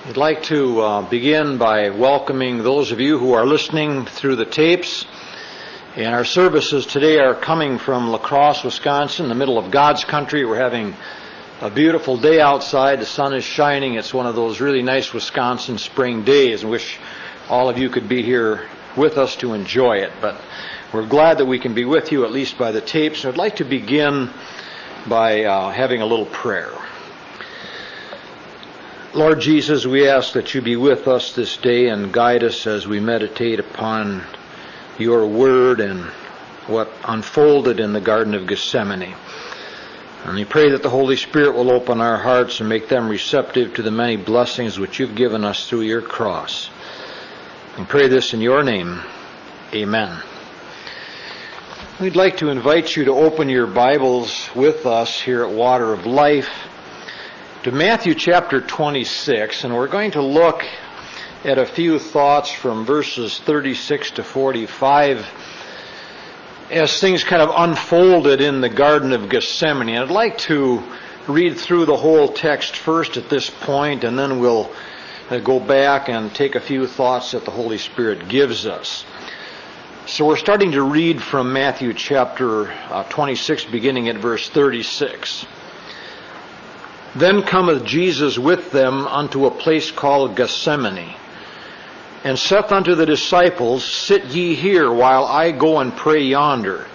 I'd like to begin by welcoming those of you who are listening through the tapes. And our services today are coming from La Crosse, Wisconsin, the middle of God's country. We're having a beautiful day outside. The sun is shining. It's one of those really nice Wisconsin spring days. I wish all of you could be here with us to enjoy it. But we're glad that we can be with you, at least by the tapes. I'd like to begin by having a little prayer. Lord Jesus, we ask that you be with us this day and guide us as we meditate upon your word and what unfolded in the Garden of Gethsemane. And we pray that the Holy Spirit will open our hearts and make them receptive to the many blessings which you've given us through your cross. We pray this in your name. Amen. We'd like to invite you to open your Bibles with us here at Water of Life to Matthew chapter 26, and we're going to look at a few thoughts from verses 36 to 45 as things kind of unfolded in the Garden of Gethsemane. And I'd like to read through the whole text first at this point, and then we'll go back and take a few thoughts that the Holy Spirit gives us. So we're starting to read from Matthew chapter 26, beginning at verse 36. Then cometh Jesus with them unto a place called Gethsemane, and saith unto the disciples, Sit ye here, while I go and pray yonder.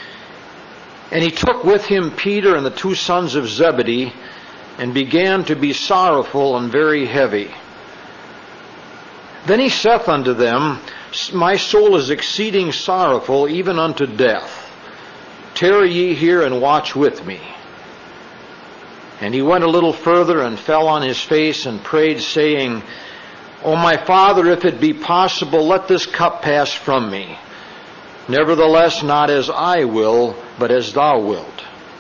And he took with him Peter and the two sons of Zebedee, and began to be sorrowful and very heavy. Then he saith unto them, My soul is exceeding sorrowful, even unto death. Tarry ye here and watch with me. And he went a little further and fell on his face and prayed, saying, O my Father, if it be possible, let this cup pass from me. Nevertheless, not as I will, but as thou wilt.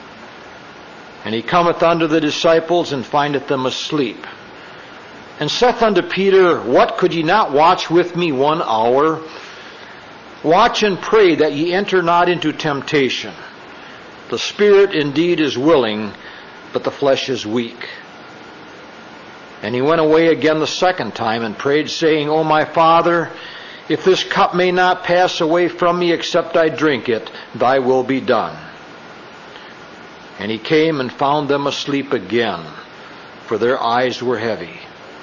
And he cometh unto the disciples, and findeth them asleep. And saith unto Peter, What, could ye not watch with me 1 hour? Watch and pray that ye enter not into temptation. The spirit indeed is willing, but the flesh is weak. And he went away again the second time, and prayed, saying, O my Father, if this cup may not pass away from me, except I drink it, thy will be done. And he came and found them asleep again, for their eyes were heavy.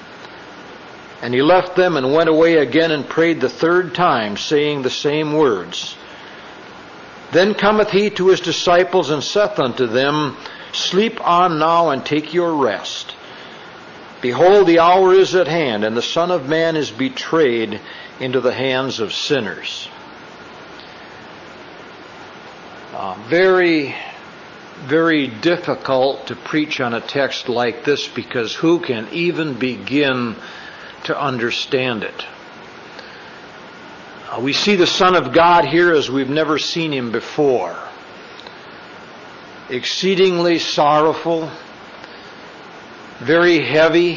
And he left them and went away again and prayed the third time, saying the same words. Then cometh he to his disciples and saith unto them, Sleep on now and take your rest. Behold, the hour is at hand, and the Son of Man is betrayed into the hands of sinners. Very, very difficult to preach on a text like this, because who can even begin to understand it? We see the Son of God here as we've never seen him before. Exceedingly sorrowful, very heavy,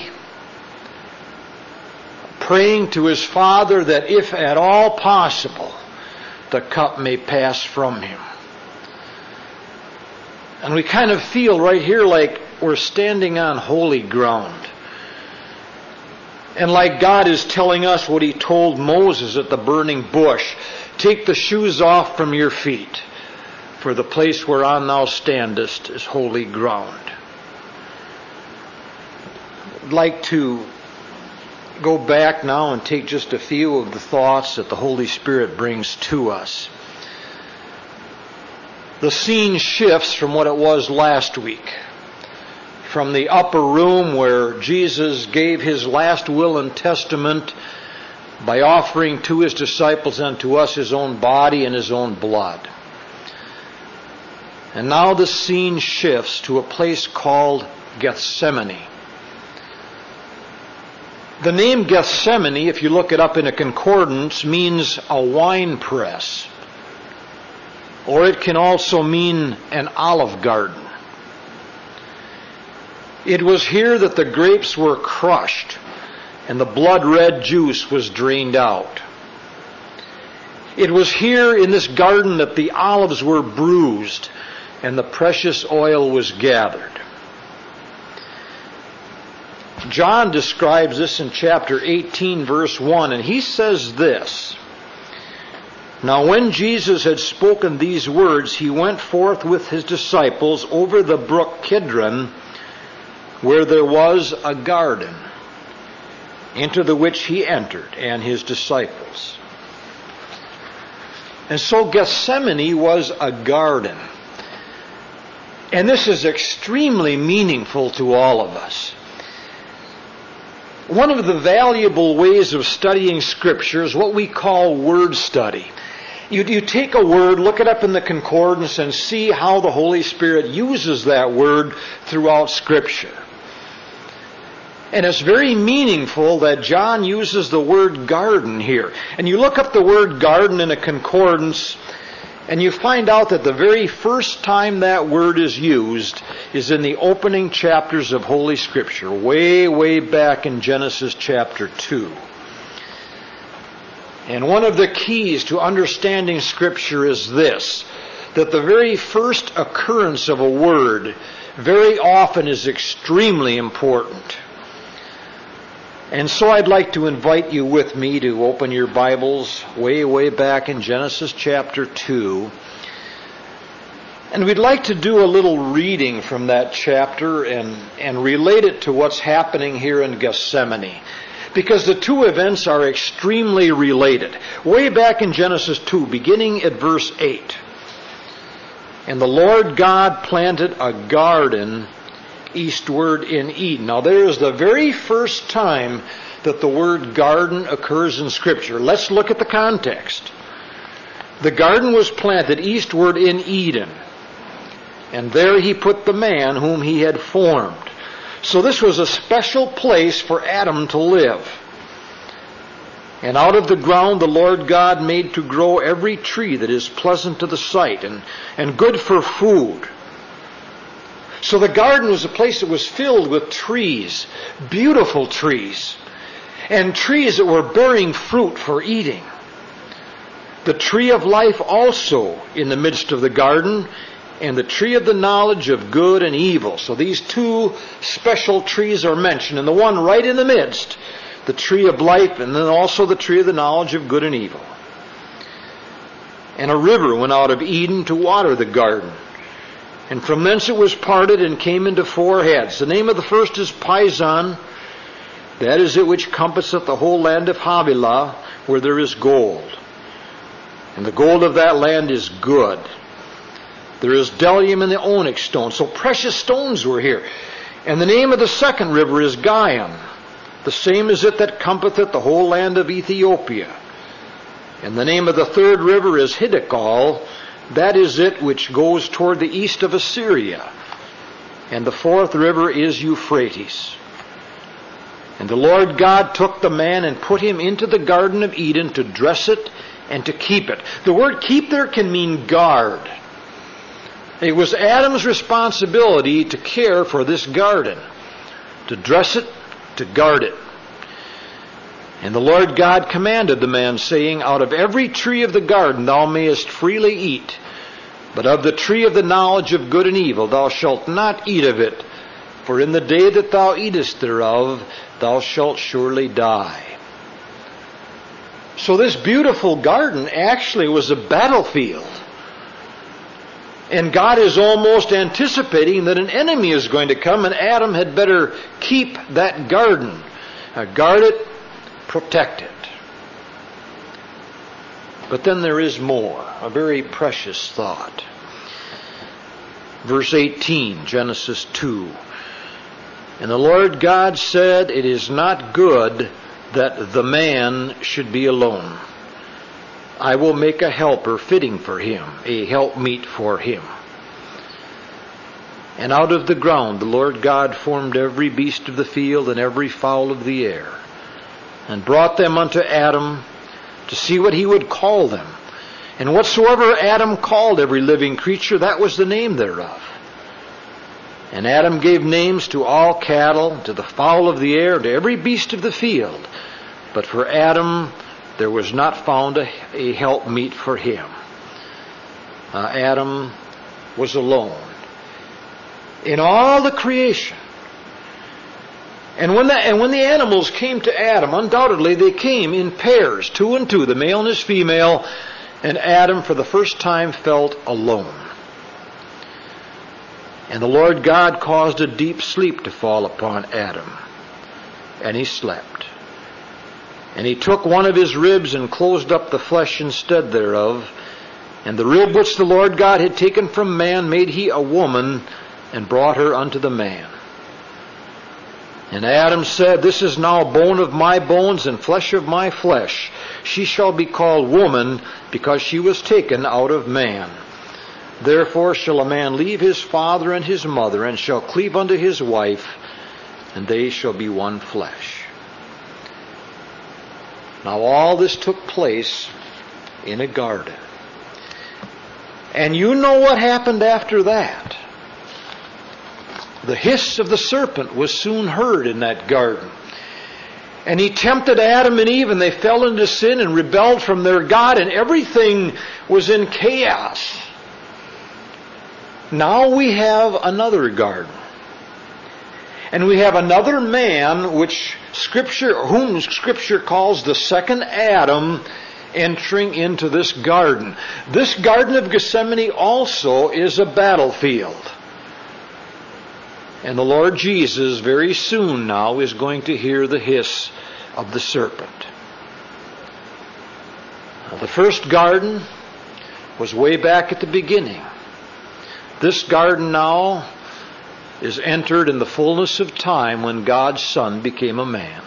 praying to his Father that if at all possible, the cup may pass from him. And we kind of feel right here like we're standing on holy ground. And like God is telling us what he told Moses at the burning bush, Take the shoes off from your feet, for the place whereon thou standest is holy ground. I'd like to go back now and take just a few of the thoughts that the Holy Spirit brings to us. The scene shifts from what it was last week. From the upper room where Jesus gave his last will and testament by offering to his disciples and to us his own body and his own blood. And now the scene shifts to a place called Gethsemane. The name Gethsemane, if you look it up in a concordance, means a wine press. Or it can also mean an olive garden. It was here that the grapes were crushed and the blood-red juice was drained out. It was here in this garden that the olives were bruised and the precious oil was gathered. John describes this in chapter 18, verse 1, and he says this: "Now when Jesus had spoken these words, he went forth with his disciples over the brook Kidron, where there was a garden, into the which he entered, and his disciples." And so Gethsemane was a garden. And this is extremely meaningful to all of us. One of the valuable ways of studying Scripture is what we call word study. You take a word, look it up in the concordance, and see how the Holy Spirit uses that word throughout Scripture. And it's very meaningful that John uses the word garden here. And you look up the word garden in a concordance, and you find out that the very first time that word is used is in the opening chapters of Holy Scripture, way back in Genesis chapter 2. And one of the keys to understanding Scripture is this, that the very first occurrence of a word very often is extremely important. And so I'd like to invite you with me to open your Bibles way back in Genesis chapter 2. And we'd like to do a little reading from that chapter and relate it to what's happening here in Gethsemane. Because the two events are extremely related. Way back in Genesis 2, beginning at verse 8. "And the Lord God planted a garden eastward in Eden." Now there is the very first time that the word garden occurs in Scripture. Let's look at the context. "The garden was planted eastward in Eden, and there he put the man whom he had formed." So this was a special place for Adam to live. "And out of the ground the Lord God made to grow every tree that is pleasant to the sight and good for food." So the garden was a place that was filled with trees, beautiful trees, and trees that were bearing fruit for eating. The tree of life also in the midst of the garden, and the tree of the knowledge of good and evil. So these two special trees are mentioned, and the one right in the midst, the tree of life, and then also the tree of the knowledge of good and evil. "And a river went out of Eden to water the garden. And from thence it was parted and came into four heads. The name of the first is Pison. That is it which compasseth the whole land of Havilah, where there is gold. And the gold of that land is good. There is bdellium and the onyx stone." So precious stones were here. "And the name of the second river is Gihon. The same is it that compasseth the whole land of Ethiopia. And the name of the third river is Hiddekal. That is it which goes toward the east of Assyria. And the fourth river is Euphrates. And the Lord God took the man and put him into the Garden of Eden to dress it and to keep it." The word keep there can mean guard. It was Adam's responsibility to care for this garden, to dress it, to guard it. "And the Lord God commanded the man, saying, Out of every tree of the garden thou mayest freely eat, but of the tree of the knowledge of good and evil thou shalt not eat of it, for in the day that thou eatest thereof thou shalt surely die." So this beautiful garden actually was a battlefield. And God is almost anticipating that an enemy is going to come, and Adam had better keep that garden, guard it, protect it. But then there is more, a very precious thought. Verse 18, Genesis 2. "And the Lord God said, It is not good that the man should be alone. I will make a helper fitting for him, a helpmeet for him. And out of the ground the Lord God formed every beast of the field and every fowl of the air, and brought them unto Adam to see what he would call them. And whatsoever Adam called every living creature, that was the name thereof. And Adam gave names to all cattle, to the fowl of the air, to every beast of the field. But for Adam there was not found a helpmeet for him." Adam was alone. In all the creation, And when the animals came to Adam, undoubtedly they came in pairs, 2 and 2, the male and his female, and Adam for the first time felt alone. And the Lord God caused a deep sleep to fall upon Adam, and he slept. And he took one of his ribs and closed up the flesh instead thereof, and the rib which the Lord God had taken from man made he a woman, and brought her unto the man. And Adam said, This is now bone of my bones and flesh of my flesh. She shall be called woman, because she was taken out of man. Therefore shall a man leave his father and his mother, and shall cleave unto his wife, and they shall be one flesh. Now all this took place in a garden. And you know what happened after that. The hiss of the serpent was soon heard in that garden. And he tempted Adam and Eve, and they fell into sin and rebelled from their God, and everything was in chaos. Now we have another garden. And we have another man whom Scripture calls the second Adam, entering into this garden. This Garden of Gethsemane also is a battlefield. And the Lord Jesus very soon now is going to hear the hiss of the serpent. Now, the first garden was way back at the beginning. This garden now is entered in the fullness of time when God's Son became a man.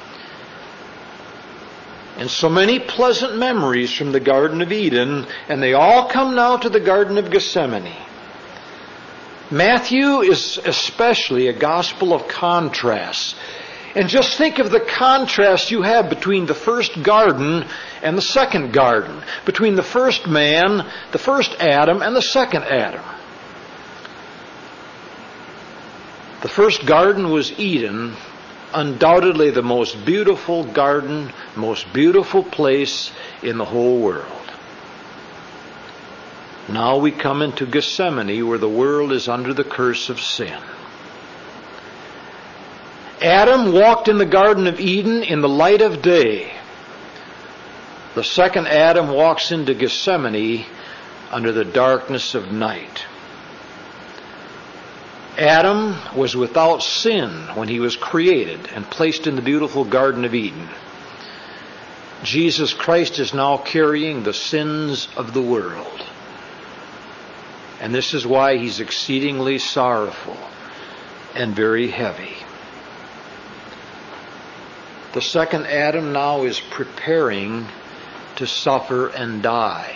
And so many pleasant memories from the Garden of Eden, and they all come now to the Garden of Gethsemane. Matthew is especially a gospel of contrasts. And just think of the contrast you have between the first garden and the second garden, between the first man, the first Adam, and the second Adam. The first garden was Eden, undoubtedly the most beautiful garden, most beautiful place in the whole world. Now we come into Gethsemane, where the world is under the curse of sin. Adam walked in the Garden of Eden in the light of day. The second Adam walks into Gethsemane under the darkness of night. Adam was without sin when he was created and placed in the beautiful Garden of Eden. Jesus Christ is now carrying the sins of the world. And this is why he's exceedingly sorrowful and very heavy. The second Adam now is preparing to suffer and die.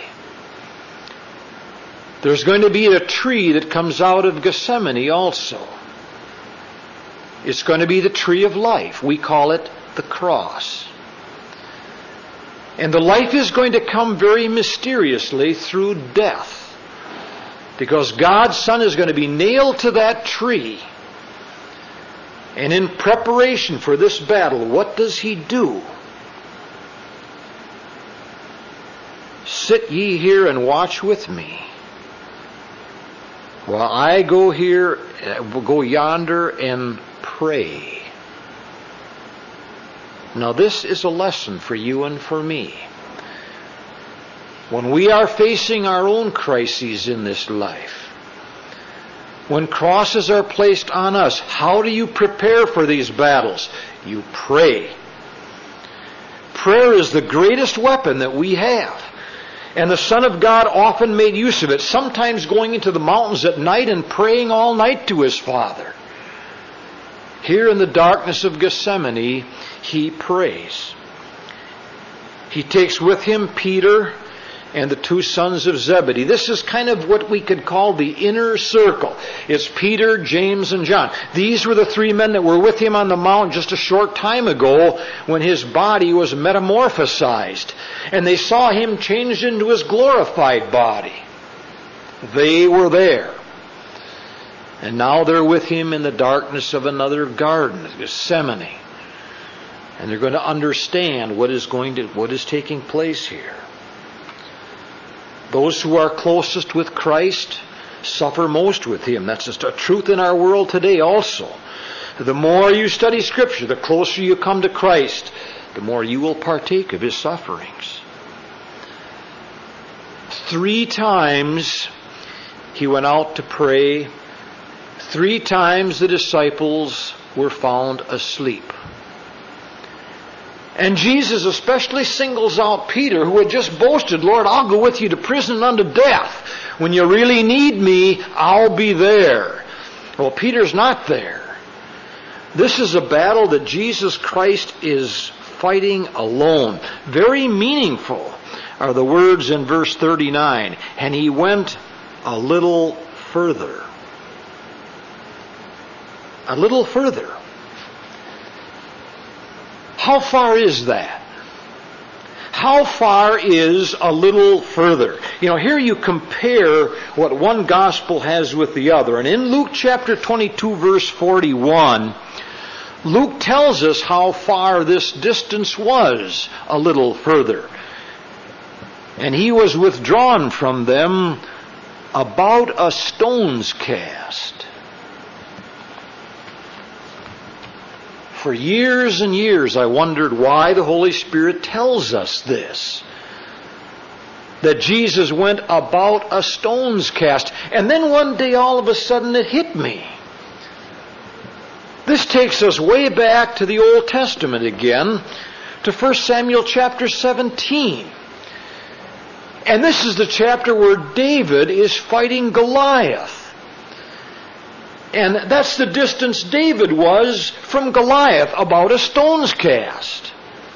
There's going to be a tree that comes out of Gethsemane also. It's going to be the tree of life. We call it the cross. And the life is going to come very mysteriously through death. Because God's Son is going to be nailed to that tree. And in preparation for this battle, what does he do? Sit ye here and watch with me, while I go yonder and pray. Now this is a lesson for you and for me. When we are facing our own crises in this life, when crosses are placed on us, how do you prepare for these battles? You pray. Prayer is the greatest weapon that we have. And the Son of God often made use of it, sometimes going into the mountains at night and praying all night to his Father. Here in the darkness of Gethsemane, he prays. He takes with him Peter and the 2 sons of Zebedee. This is kind of what we could call the inner circle. It's Peter, James, and John. These were the 3 men that were with him on the mount just a short time ago when his body was metamorphosized. And they saw him changed into his glorified body. They were there. And now they're with him in the darkness of another garden, Gethsemane. And they're going to understand what is taking place here. Those who are closest with Christ suffer most with him. That's just a truth in our world today also. The more you study Scripture, the closer you come to Christ, the more you will partake of His sufferings. 3 times He went out to pray. 3 times the disciples were found asleep. And Jesus especially singles out Peter, who had just boasted, "Lord, I'll go with you to prison and unto death. When you really need me, I'll be there." Well, Peter's not there. This is a battle that Jesus Christ is fighting alone. Very meaningful are the words in verse 39. And He went a little further. A little further. How far is that? How far is a little further? Here you compare what one gospel has with the other. And in Luke chapter 22, verse 41, Luke tells us how far this distance was, a little further. And He was withdrawn from them about a stone's cast. For years and years I wondered why the Holy Spirit tells us this. That Jesus went about a stone's cast. And then one day all of a sudden it hit me. This takes us way back to the Old Testament again, to 1 Samuel chapter 17. And this is the chapter where David is fighting Goliath. And that's the distance David was from Goliath, about a stone's cast.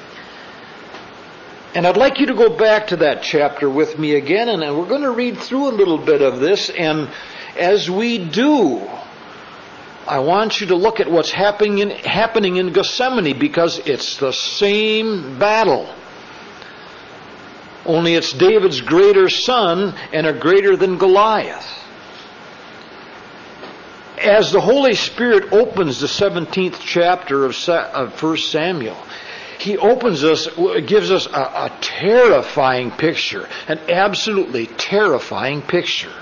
And I'd like you to go back to that chapter with me again, and we're going to read through a little bit of this. And as we do, I want you to look at what's happening in Gethsemane, because it's the same battle. Only it's David's greater son and a greater than Goliath. As the Holy Spirit opens the 17th chapter of 1 Samuel, He gives us a terrifying picture, an absolutely terrifying picture.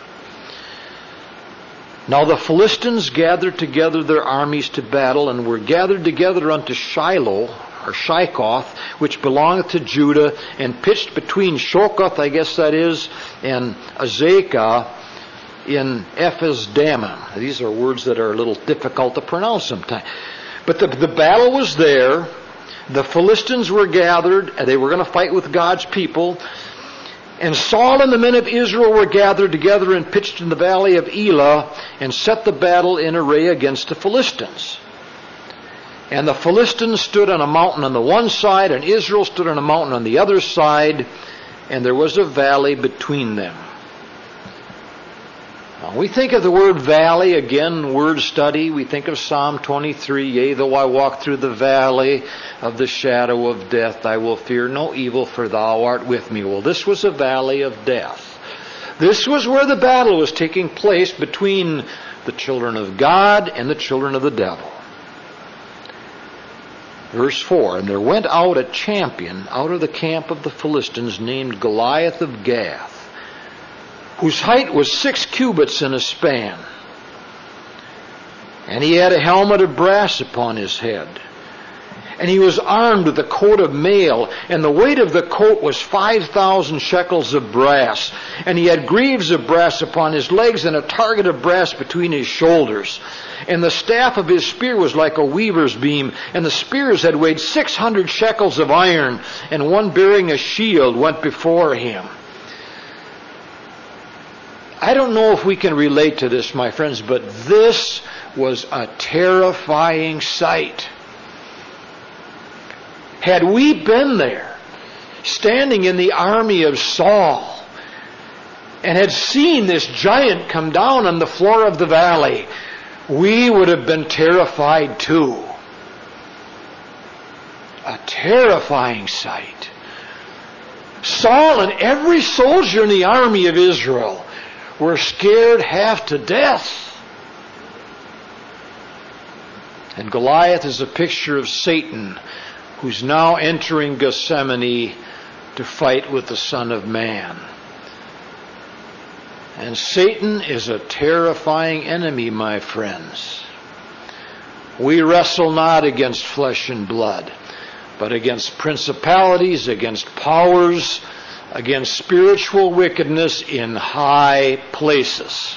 Now the Philistines gathered together their armies to battle, and were gathered together unto Shiloh, or Shikoth, which belongeth to Judah, and pitched between Shokoth, I guess that is, and Azekah, in Ephes-dammim. These are words that are a little difficult to pronounce sometimes. But the battle was there. The Philistines were gathered, and they were going to fight with God's people. And Saul and the men of Israel were gathered together and pitched in the valley of Elah, and set the battle in array against the Philistines. And the Philistines stood on a mountain on the one side, and Israel stood on a mountain on the other side, and there was a valley between them. Now, we think of the word valley, again, word study. We think of Psalm 23, "Yea, though I walk through the valley of the shadow of death, I will fear no evil, for thou art with me." Well, this was a valley of death. This was where the battle was taking place between the children of God and the children of the devil. Verse 4, "And there went out a champion out of the camp of the Philistines, named Goliath of Gath, whose height was 6 cubits and a span. And he had a helmet of brass upon his head. And he was armed with a coat of mail, and the weight of the coat was 5,000 shekels of brass. And he had greaves of brass upon his legs, and a target of brass between his shoulders. And the staff of his spear was like a weaver's beam, and the spears had weighed 600 shekels of iron, and one bearing a shield went before him." I don't know if we can relate to this, my friends, but this was a terrifying sight. Had we been there, standing in the army of Saul, and had seen this giant come down on the floor of the valley, we would have been terrified too. A terrifying sight. Saul and every soldier in the army of Israel were scared half to death. And Goliath is a picture of Satan, who's now entering Gethsemane to fight with the Son of Man. And Satan is a terrifying enemy, my friends. We wrestle not against flesh and blood, but against principalities, against powers, against spiritual wickedness in high places.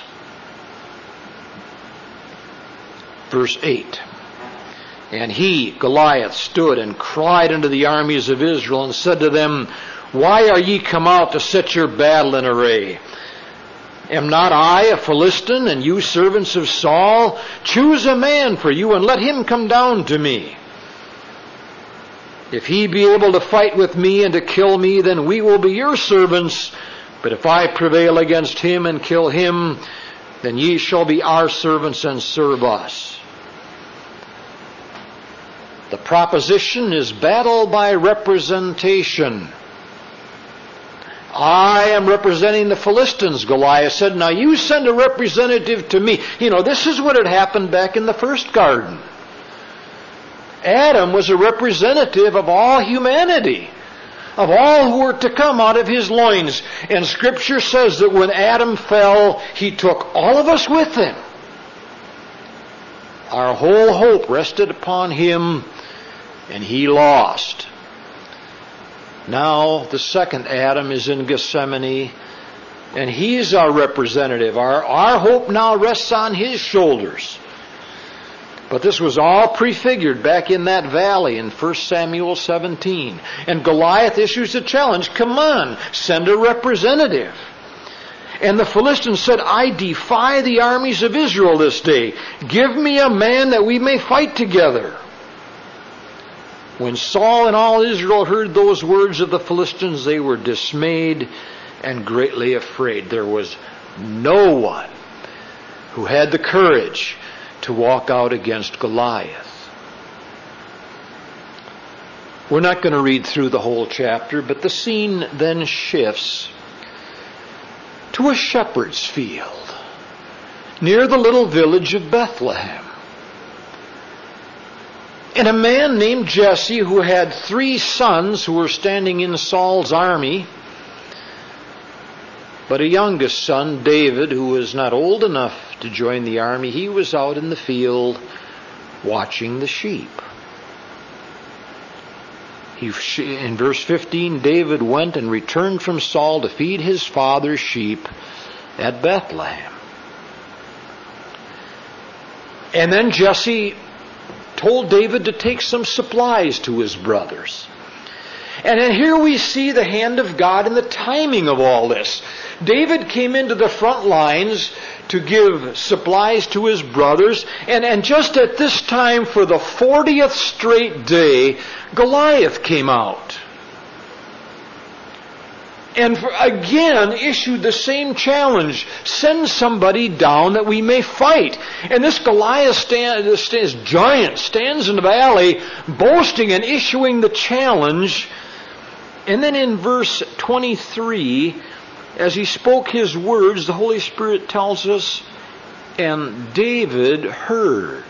Verse 8. And he, Goliath, stood and cried unto the armies of Israel and said to them, Why are ye come out to set your battle in array? Am not I a Philistine, and you servants of Saul? Choose a man for you, and let him come down to me. If he be able to fight with me and to kill me, then we will be your servants. But if I prevail against him and kill him, then ye shall be our servants and serve us. The proposition is battle by representation. I am representing the Philistines, Goliath said. Now you send a representative to me. This is what had happened back in the first garden. Adam was a representative of all humanity, of all who were to come out of his loins. And Scripture says that when Adam fell, he took all of us with him. Our whole hope rested upon him, and he lost. Now the second Adam is in Gethsemane, and he's our representative. Our hope now rests on his shoulders. But this was all prefigured back in that valley in 1 Samuel 17. And Goliath issues a challenge. Come on, send a representative. And the Philistines said, I defy the armies of Israel this day. Give me a man that we may fight together. When Saul and all Israel heard those words of the Philistines, they were dismayed and greatly afraid. There was no one who had the courage to walk out against Goliath. We're not going to read through the whole chapter, but the scene then shifts to a shepherd's field near the little village of Bethlehem. And a man named Jesse, who had 3 sons who were standing in Saul's army, but a youngest son, David, who was not old enough to join the army, he was out in the field watching the sheep. In verse 15, David went and returned from Saul to feed his father's sheep at Bethlehem. And then Jesse told David to take some supplies to his brothers. And then here we see the hand of God in the timing of all this. David came into the front lines to give supplies to his brothers, and just at this time, for the 40th straight day, Goliath came out. And again issued the same challenge. Send somebody down that we may fight. And this Goliath this giant stands in the valley boasting and issuing the challenge. And then in verse 23, as he spoke his words, the Holy Spirit tells us, and David heard.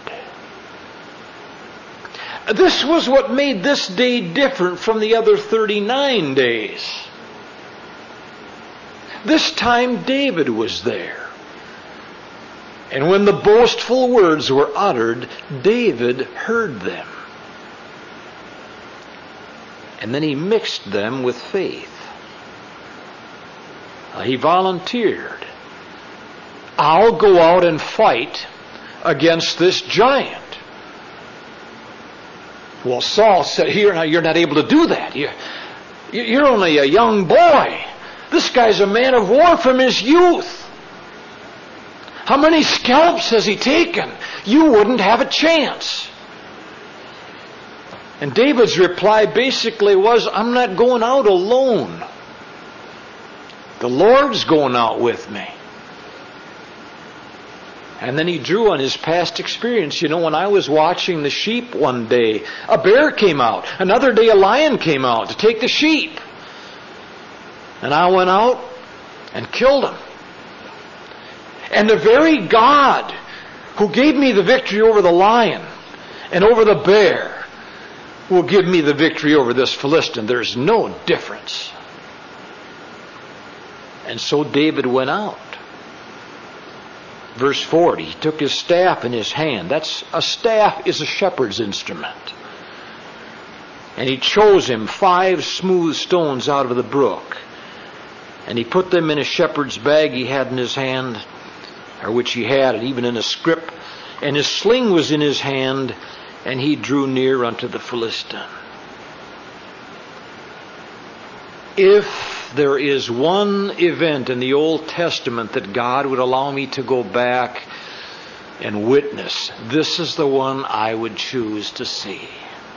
This was what made this day different from the other 39 days. This time David was there. And when the boastful words were uttered, David heard them. And then he mixed them with faith. He volunteered. I'll go out and fight against this giant. Well, Saul said, you're not able to do that. You're only a young boy. This guy's a man of war from his youth. How many scalps has he taken? You wouldn't have a chance. And David's reply basically was, I'm not going out alone. The Lord's going out with me. And then he drew on his past experience. When I was watching the sheep one day, a bear came out. Another day a lion came out to take the sheep. And I went out and killed him. And the very God who gave me the victory over the lion and over the bear will give me the victory over this Philistine. There's no difference. And so David went out. Verse 40, he took his staff in his hand. A staff is a shepherd's instrument. And he chose him 5 smooth stones out of the brook. And he put them in a shepherd's bag he had in his hand, or which he had, and even in a scrip. And his sling was in his hand, and he drew near unto the Philistine. If there is one event in the Old Testament that God would allow me to go back and witness, this is the one I would choose to see.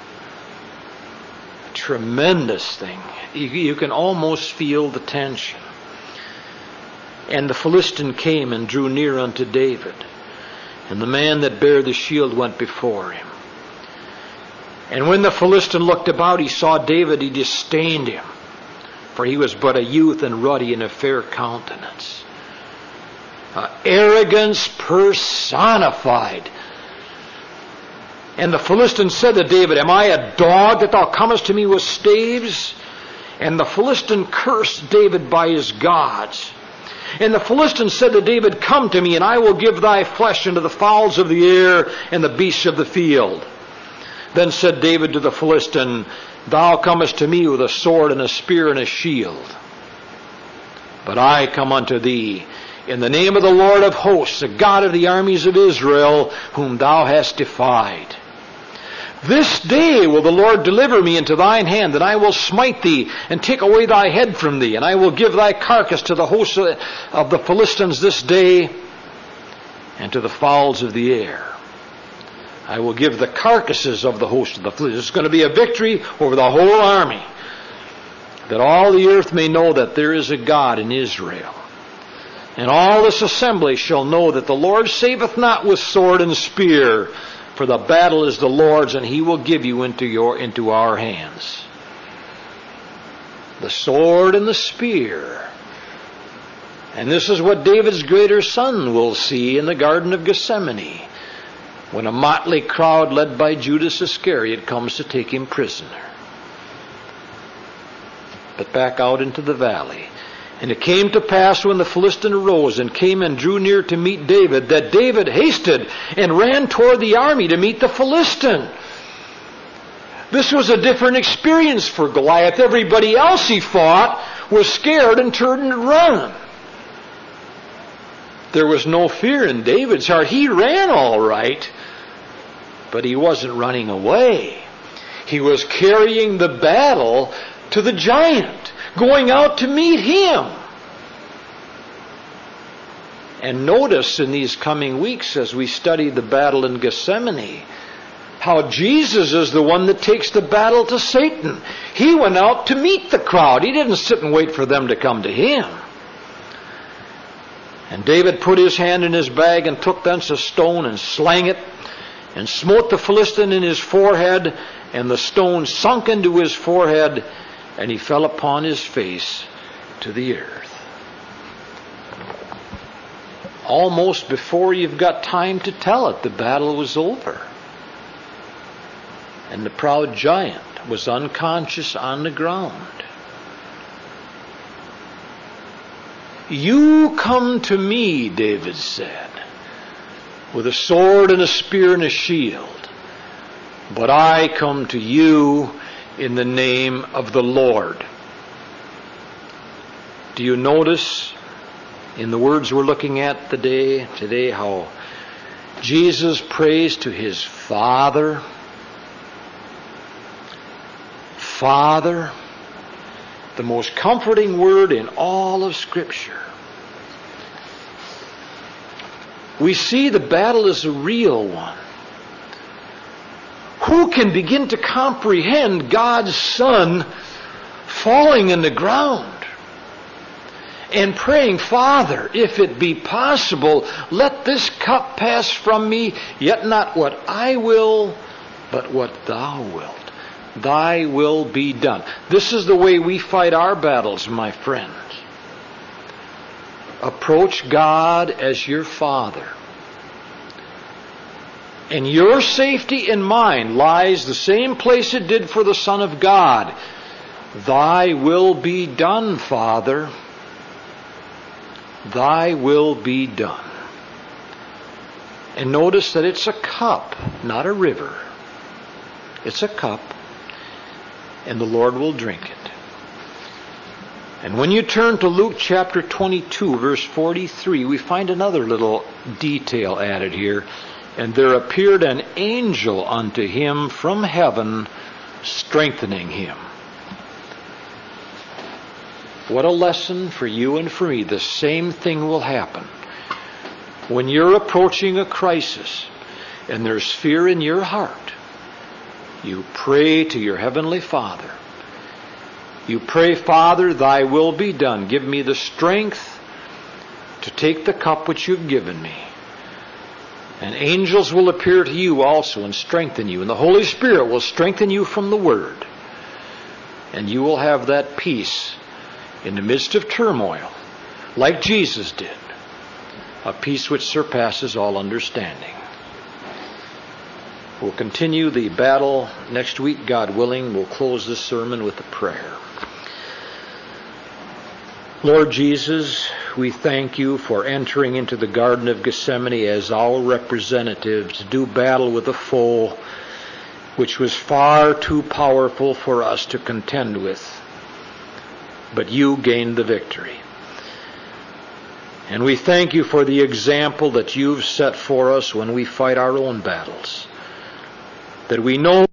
A tremendous thing. You can almost feel the tension. And the Philistine came and drew near unto David, and the man that bare the shield went before him. And when the Philistine looked about, he saw David, he disdained him, for he was but a youth and ruddy and of fair countenance. Arrogance personified. And the Philistine said to David, Am I a dog that thou comest to me with staves? And the Philistine cursed David by his gods. And the Philistine said to David, Come to me, and I will give thy flesh unto the fowls of the air and the beasts of the field. Then said David to the Philistine, Thou comest to me with a sword and a spear and a shield. But I come unto thee in the name of the Lord of hosts, the God of the armies of Israel, whom thou hast defied. This day will the Lord deliver me into thine hand, and I will smite thee, and take away thy head from thee, and I will give thy carcass to the hosts of the Philistines this day, and to the fowls of the air. I will give the carcasses of the host of the Philistines. It's going to be a victory over the whole army, that all the earth may know that there is a God in Israel. And all this assembly shall know that the Lord saveth not with sword and spear, for the battle is the Lord's, and he will give you into our hands. The sword and the spear. And this is what David's greater son will see in the Garden of Gethsemane, when a motley crowd led by Judas Iscariot comes to take him prisoner. But back out into the valley. And it came to pass when the Philistine arose and came and drew near to meet David, that David hasted and ran toward the army to meet the Philistine. This was a different experience for Goliath. Everybody else he fought was scared and turned and run. There was no fear in David's heart. He ran all right, but he wasn't running away. He was carrying the battle to the giant, going out to meet him. And notice in these coming weeks, as we study the battle in Gethsemane, how Jesus is the one that takes the battle to Satan. He went out to meet the crowd. He didn't sit and wait for them to come to him. And David put his hand in his bag and took thence a stone and slang it, and smote the Philistine in his forehead, and the stone sunk into his forehead, and he fell upon his face to the earth. Almost before you've got time to tell it, the battle was over. And the proud giant was unconscious on the ground. You come to me, David said, with a sword and a spear and a shield. But I come to you in the name of the Lord. Do you notice in the words we're looking at today how Jesus prays to his Father? Father, the most comforting word in all of Scripture. We see the battle is a real one. Who can begin to comprehend God's Son falling in the ground and praying, Father, if it be possible, let this cup pass from me, yet not what I will, but what thou wilt. Thy will be done. This is the way we fight our battles, my friends. Approach God as your Father. And your safety and mine lies the same place it did for the Son of God. Thy will be done, Father. Thy will be done. And notice that it's a cup, not a river. It's a cup, and the Lord will drink it. And when you turn to Luke chapter 22, verse 43, we find another little detail added here. And there appeared an angel unto him from heaven, strengthening him. What a lesson for you and for me. The same thing will happen. When you're approaching a crisis and there's fear in your heart, you pray to your Heavenly Father. You pray, Father, thy will be done. Give me the strength to take the cup which you've given me. And angels will appear to you also and strengthen you. And the Holy Spirit will strengthen you from the Word. And you will have that peace in the midst of turmoil, like Jesus did. A peace which surpasses all understanding. We'll continue the battle next week, God willing. We'll close this sermon with a prayer. Lord Jesus, we thank you for entering into the Garden of Gethsemane as our representative to do battle with a foe which was far too powerful for us to contend with. But you gained the victory. And we thank you for the example that you've set for us when we fight our own battles. That we know